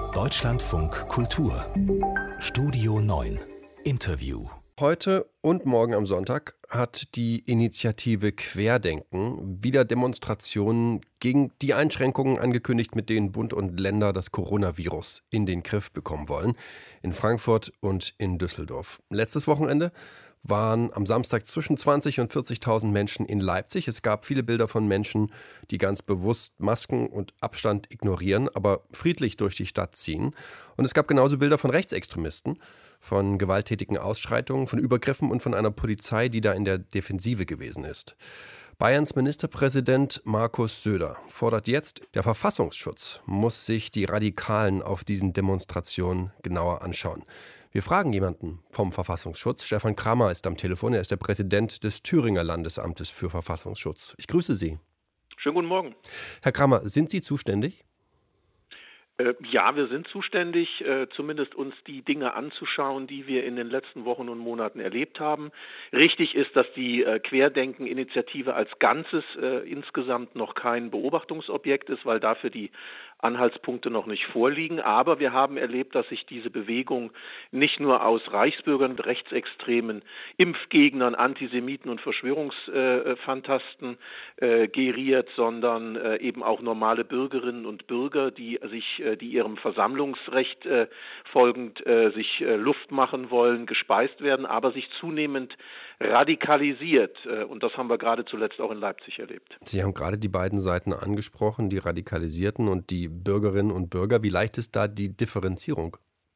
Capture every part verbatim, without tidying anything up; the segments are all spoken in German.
Deutschlandfunk Kultur Studio neun Interview. Heute und morgen am Sonntag hat die Initiative Querdenken wieder Demonstrationen gegen die Einschränkungen angekündigt, mit denen Bund und Länder das Coronavirus in den Griff bekommen wollen. In Frankfurt und in Düsseldorf. Letztes Wochenende waren am Samstag zwischen zwanzig und vierzigtausend Menschen in Leipzig. Es gab viele Bilder von Menschen, die ganz bewusst Masken und Abstand ignorieren, aber friedlich durch die Stadt ziehen. Und es gab genauso Bilder von Rechtsextremisten, von gewalttätigen Ausschreitungen, von Übergriffen und von einer Polizei, die da in der Defensive gewesen ist. Bayerns Ministerpräsident Markus Söder fordert jetzt, der Verfassungsschutz muss sich die Radikalen auf diesen Demonstrationen genauer anschauen. Wir fragen jemanden vom Verfassungsschutz. Stefan Kramer ist am Telefon. Er ist der Präsident des Thüringer Landesamtes für Verfassungsschutz. Ich grüße Sie. Schönen guten Morgen. Herr Kramer, sind Sie zuständig? Äh, ja, wir sind zuständig, äh, zumindest uns die Dinge anzuschauen, die wir in den letzten Wochen und Monaten erlebt haben. Richtig ist, dass die äh, Querdenken-Initiative als Ganzes äh, insgesamt noch kein Beobachtungsobjekt ist, weil dafür die Anhaltspunkte noch nicht vorliegen. Aber wir haben erlebt, dass sich diese Bewegung nicht nur aus Reichsbürgern, Rechtsextremen, Impfgegnern, Antisemiten und Verschwörungsfantasten äh, geriert, sondern äh, eben auch normale Bürgerinnen und Bürger, die sich äh, die ihrem Versammlungsrecht äh, folgend äh, sich äh, Luft machen wollen, gespeist werden, aber sich zunehmend radikalisiert. Äh, und das haben wir gerade zuletzt auch in Leipzig erlebt. Sie haben gerade die beiden Seiten angesprochen, die Radikalisierten und die Bürgerinnen und Bürger. Wie leicht ist da die Differenzierung?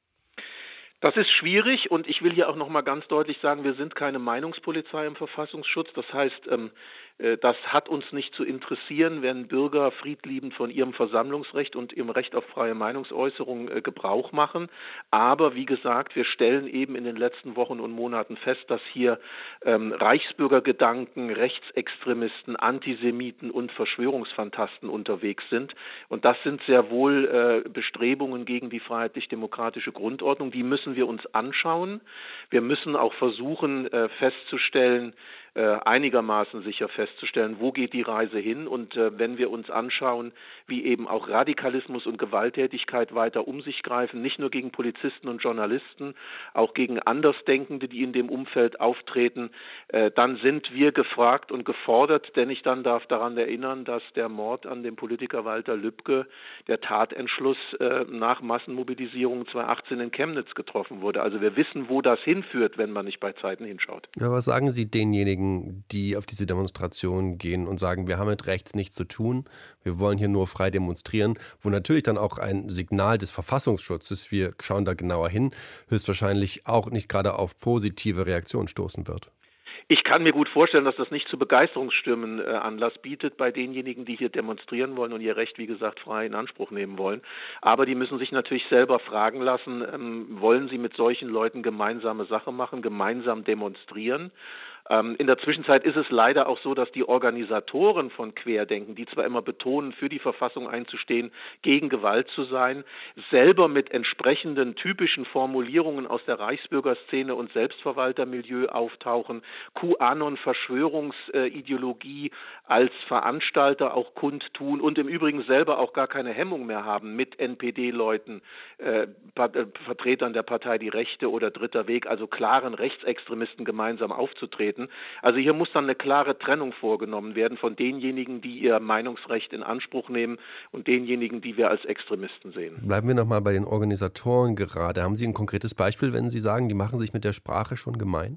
Das ist schwierig und ich will hier auch noch mal ganz deutlich sagen, wir sind keine Meinungspolizei im Verfassungsschutz. Das heißt, ähm, äh, das hat uns nicht zu interessieren, wenn Bürger friedliebend von ihrem Versammlungsrecht und ihrem Recht auf freie Meinungsäußerung äh, Gebrauch machen. Aber wie gesagt, wir stellen eben in den letzten Wochen und Monaten fest, dass hier ähm, Reichsbürgergedanken, Rechtsextremisten, Antisemiten und Verschwörungsfantasten unterwegs sind. Und das sind sehr wohl äh, Bestrebungen gegen die freiheitlich-demokratische Grundordnung. Die müssen wir uns anschauen. Wir müssen auch versuchen äh, festzustellen, äh, einigermaßen sicher festzustellen, wo geht die Reise hin. Und äh, wenn wir uns anschauen, wie eben auch Radikalismus und Gewalttätigkeit weiter um sich greifen, nicht nur gegen Polizisten und Journalisten, auch gegen Andersdenkende, die in dem Umfeld auftreten, äh, dann sind wir gefragt und gefordert, denn ich dann darf daran erinnern, dass der Mord an dem Politiker Walter Lübcke, der Tatentschluss äh, nach Massenmobilisierung zweitausendachtzehn in Chemnitz getroffen wurde. Also wir wissen, wo das hinführt, wenn man nicht bei Zeiten hinschaut. Ja, was sagen Sie denjenigen, die auf diese Demonstration gehen und sagen, wir haben mit rechts nichts zu tun, wir wollen hier nur frei demonstrieren, wo natürlich dann auch ein Signal des Verfassungsschutzes, wir schauen da genauer hin, höchstwahrscheinlich auch nicht gerade auf positive Reaktionen stoßen wird? Ich kann mir gut vorstellen, dass das nicht zu Begeisterungsstürmen äh, Anlass bietet bei denjenigen, die hier demonstrieren wollen und ihr Recht, wie gesagt, frei in Anspruch nehmen wollen. Aber die müssen sich natürlich selber fragen lassen, ähm, wollen sie mit solchen Leuten gemeinsame Sache machen, gemeinsam demonstrieren? Ähm, in der Zwischenzeit ist es leider auch so, dass die Organisatoren von Querdenken, die zwar immer betonen, für die Verfassung einzustehen, gegen Gewalt zu sein, selber mit entsprechenden typischen Formulierungen aus der Reichsbürgerszene und Selbstverwaltermilieu auftauchen, QAnon-Verschwörungsideologie als Veranstalter auch kundtun und im Übrigen selber auch gar keine Hemmung mehr haben, mit N P D-Leuten, äh, Vertretern der Partei Die Rechte oder Dritter Weg, also klaren Rechtsextremisten gemeinsam aufzutreten. Also hier muss dann eine klare Trennung vorgenommen werden von denjenigen, die ihr Meinungsrecht in Anspruch nehmen und denjenigen, die wir als Extremisten sehen. Bleiben wir nochmal bei den Organisatoren gerade. Haben Sie ein konkretes Beispiel, wenn Sie sagen, die machen sich mit der Sprache schon gemein?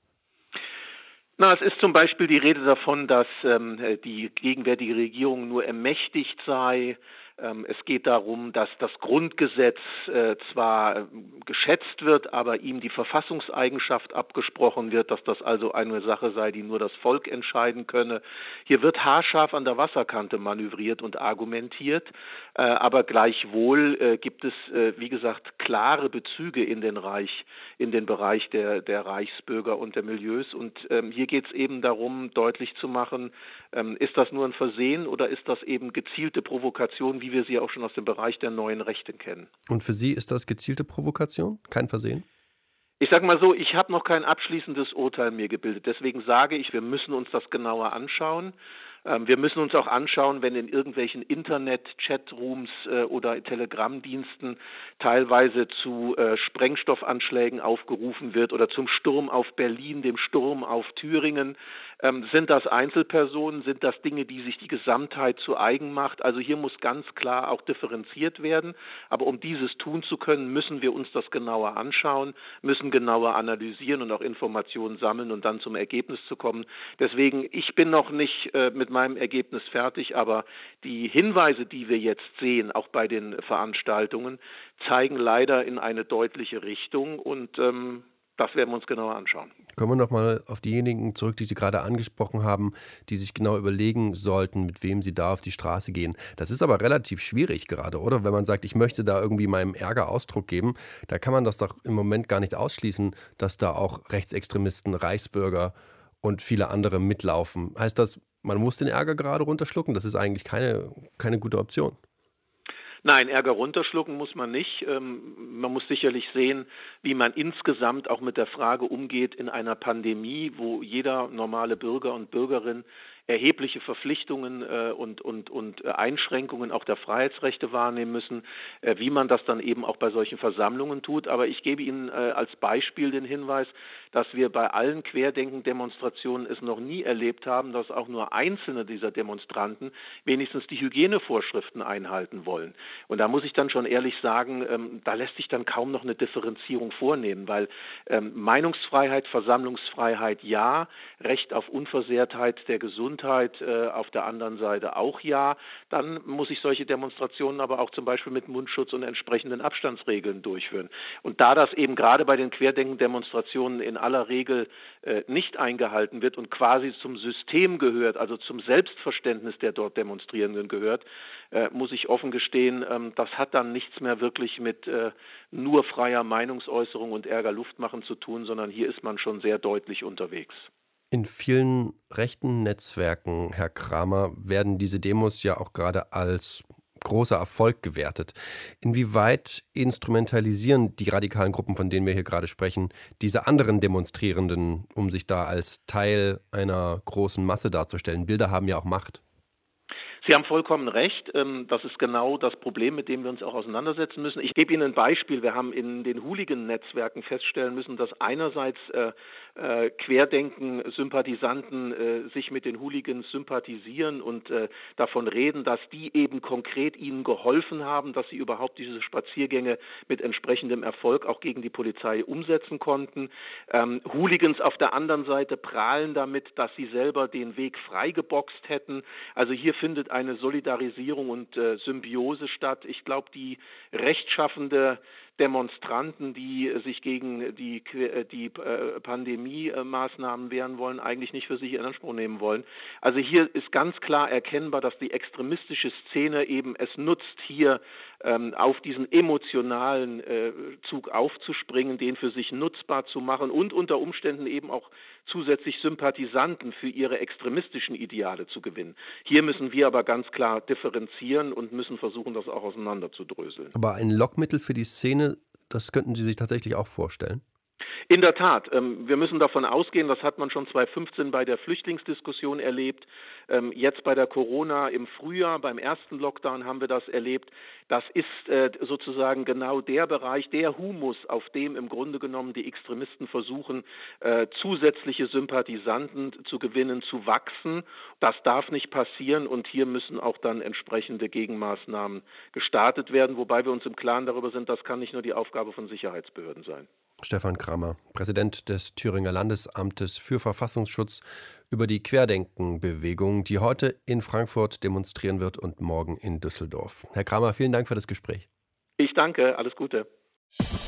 Na, es ist zum Beispiel die Rede davon, dass ähm, die gegenwärtige Regierung nur ermächtigt sei. Ähm, es geht darum, dass das Grundgesetz äh, zwar äh, geschätzt wird, aber ihm die Verfassungseigenschaft abgesprochen wird, dass das also eine Sache sei, die nur das Volk entscheiden könne. Hier wird haarscharf an der Wasserkante manövriert und argumentiert, äh, aber gleichwohl äh, gibt es, äh, wie gesagt, klare Bezüge in den Reich, in den Bereich der, der Reichsbürger und der Milieus. Und ähm, hier geht es eben darum, deutlich zu machen, ähm, ist das nur ein Versehen oder ist das eben gezielte Provokation, wie wir sie auch schon aus dem Bereich der neuen Rechte kennen. Und für Sie ist das gezielte Provokation? Kein Versehen? Ich sage mal so, ich habe noch kein abschließendes Urteil mir gebildet. Deswegen sage ich, wir müssen uns das genauer anschauen. Ähm, wir müssen uns auch anschauen, wenn in irgendwelchen Internet-Chatrooms äh, oder Telegram-Diensten teilweise zu äh, Sprengstoffanschlägen aufgerufen wird oder zum Sturm auf Berlin, dem Sturm auf Thüringen. Ähm, sind das Einzelpersonen, sind das Dinge, die sich die Gesamtheit zu eigen macht? Also hier muss ganz klar auch differenziert werden. Aber um dieses tun zu können, müssen wir uns das genauer anschauen, müssen genauer analysieren und auch Informationen sammeln und dann zum Ergebnis zu kommen. Deswegen, ich bin noch nicht äh, mit meinem Ergebnis fertig, aber die Hinweise, die wir jetzt sehen, auch bei den Veranstaltungen, zeigen leider in eine deutliche Richtung und ähm, das werden wir uns genauer anschauen. Kommen wir nochmal auf diejenigen zurück, die Sie gerade angesprochen haben, die sich genau überlegen sollten, mit wem sie da auf die Straße gehen. Das ist aber relativ schwierig gerade, oder? Wenn man sagt, ich möchte da irgendwie meinem Ärger Ausdruck geben, da kann man das doch im Moment gar nicht ausschließen, dass da auch Rechtsextremisten, Reichsbürger und viele andere mitlaufen. Heißt das, man muss den Ärger gerade runterschlucken? Das ist eigentlich keine, keine gute Option. Nein, Ärger runterschlucken muss man nicht. Ähm, man muss sicherlich sehen, wie man insgesamt auch mit der Frage umgeht in einer Pandemie, wo jeder normale Bürger und Bürgerin erhebliche Verpflichtungen äh, und, und, und Einschränkungen auch der Freiheitsrechte wahrnehmen müssen, äh, wie man das dann eben auch bei solchen Versammlungen tut. Aber ich gebe Ihnen äh, als Beispiel den Hinweis, dass wir bei allen Querdenken-Demonstrationen es noch nie erlebt haben, dass auch nur einzelne dieser Demonstranten wenigstens die Hygienevorschriften einhalten wollen. Und da muss ich dann schon ehrlich sagen, ähm, da lässt sich dann kaum noch eine Differenzierung vornehmen, weil ähm, Meinungsfreiheit, Versammlungsfreiheit ja, Recht auf Unversehrtheit der Gesundheit äh, auf der anderen Seite auch ja. Dann muss ich solche Demonstrationen aber auch zum Beispiel mit Mundschutz und entsprechenden Abstandsregeln durchführen. Und da das eben gerade bei den Querdenken-Demonstrationen in aller Regel äh, nicht eingehalten wird und quasi zum System gehört, also zum Selbstverständnis der dort Demonstrierenden gehört, äh, muss ich offen gestehen, ähm, das hat dann nichts mehr wirklich mit äh, nur freier Meinungsäußerung und Ärger Luft machen zu tun, sondern hier ist man schon sehr deutlich unterwegs. In vielen rechten Netzwerken, Herr Kramer, werden diese Demos ja auch gerade als großer Erfolg gewertet. Inwieweit instrumentalisieren die radikalen Gruppen, von denen wir hier gerade sprechen, diese anderen Demonstrierenden, um sich da als Teil einer großen Masse darzustellen? Bilder haben ja auch Macht. Sie haben vollkommen recht. Das ist genau das Problem, mit dem wir uns auch auseinandersetzen müssen. Ich gebe Ihnen ein Beispiel. Wir haben in den Hooligan-Netzwerken feststellen müssen, dass einerseits äh, äh, Querdenken-Sympathisanten äh, sich mit den Hooligans sympathisieren und äh, davon reden, dass die eben konkret ihnen geholfen haben, dass sie überhaupt diese Spaziergänge mit entsprechendem Erfolg auch gegen die Polizei umsetzen konnten. Ähm, Hooligans auf der anderen Seite prahlen damit, dass sie selber den Weg freigeboxt hätten. Also hier findet eine Solidarisierung und äh, Symbiose statt. Ich glaube, die rechtschaffende Demonstranten, die sich gegen die, die äh, Pandemie-Maßnahmen wehren wollen, eigentlich nicht für sich in Anspruch nehmen wollen. Also hier ist ganz klar erkennbar, dass die extremistische Szene eben es nutzt, hier ähm, auf diesen emotionalen äh, Zug aufzuspringen, den für sich nutzbar zu machen und unter Umständen eben auch zusätzlich Sympathisanten für ihre extremistischen Ideale zu gewinnen. Hier müssen wir aber ganz klar differenzieren und müssen versuchen, das auch auseinanderzudröseln. Aber ein Lockmittel für die Szene, das könnten Sie sich tatsächlich auch vorstellen? In der Tat. Ähm, wir müssen davon ausgehen, das hat man schon zweitausendfünfzehn bei der Flüchtlingsdiskussion erlebt. Ähm, jetzt bei der Corona im Frühjahr, beim ersten Lockdown haben wir das erlebt. Das ist äh, sozusagen genau der Bereich, der Humus, auf dem im Grunde genommen die Extremisten versuchen, äh, zusätzliche Sympathisanten zu gewinnen, zu wachsen. Das darf nicht passieren und hier müssen auch dann entsprechende Gegenmaßnahmen gestartet werden, wobei wir uns im Klaren darüber sind, das kann nicht nur die Aufgabe von Sicherheitsbehörden sein. Stefan Kramer, Präsident des Thüringer Landesamtes für Verfassungsschutz, über die Querdenken-Bewegung, die heute in Frankfurt demonstrieren wird und morgen in Düsseldorf. Herr Kramer, vielen Dank für das Gespräch. Ich danke, alles Gute.